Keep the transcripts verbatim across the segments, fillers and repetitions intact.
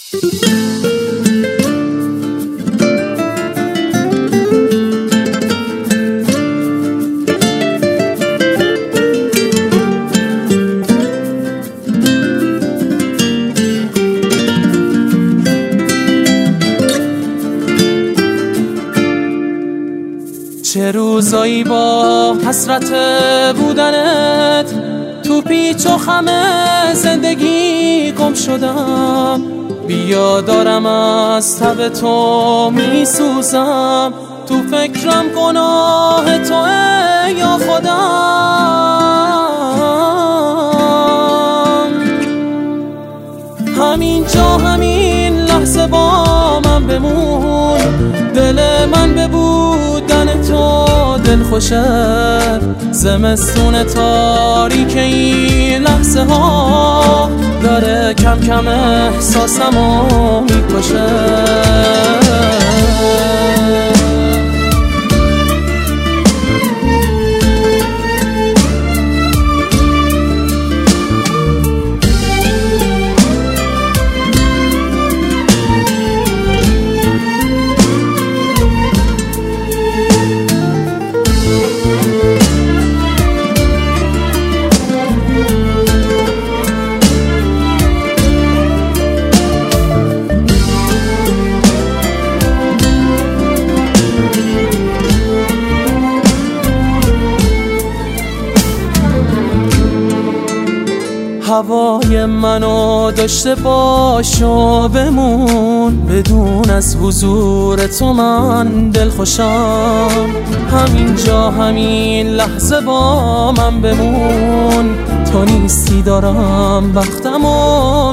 چه روزایی با حسرت بودنت تو پیچ و خم زندگی گم شدم. بیا دارم از تب تو می سوزم، تو فکرم گناه توئه یا خودم. همین جا همین لحظه با من بمون، دل من به بودن تو دل خوشه. زمستون تاریک این لحظه ها داره کم کم احساسمو میکشه. هوای منو داشته باش و بمون، بدون از حضور تو من دل خوشم. همین جا همین لحظه با من بمون، تو نیستی دارم وقتمو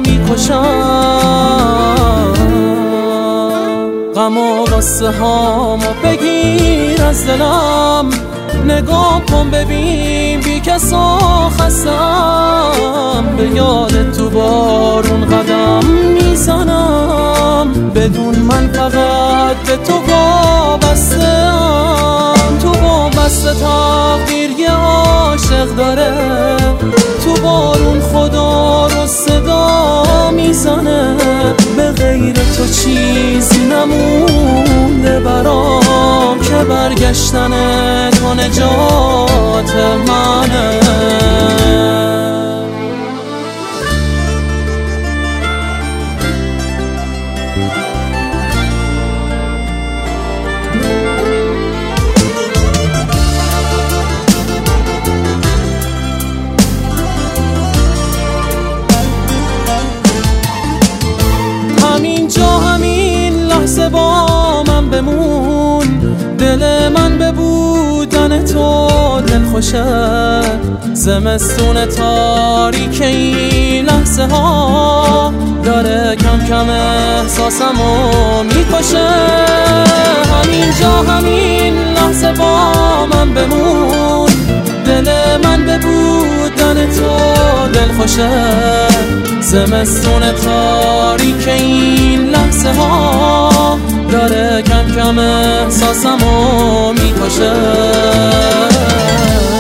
میکشم. غم و غصه هامو بگیر از دلم، نگاه کن ببین بی کس و خستم. به یاد تو بارون قدم میزنم، بدون من فقط به تو وابسته‌ام. تو وابسته تقدیر یه عاشق داره، تو بارون خدا رو صدا میزنه. به غیر تو چیزی نمونده برام که برگشتن تو نجات منه. همین جا همین لحظه با من بمون، دل من به بودن تو دل خوشه. زمستون تاریک این لحظه ها داره کم کم احساسمو میکشه. همین جا همین لحظه با من بمون، دل من به بودن تو دل خوشه. زمستون تاریک این لحظه ها داره کم کم احساسمو میکشه.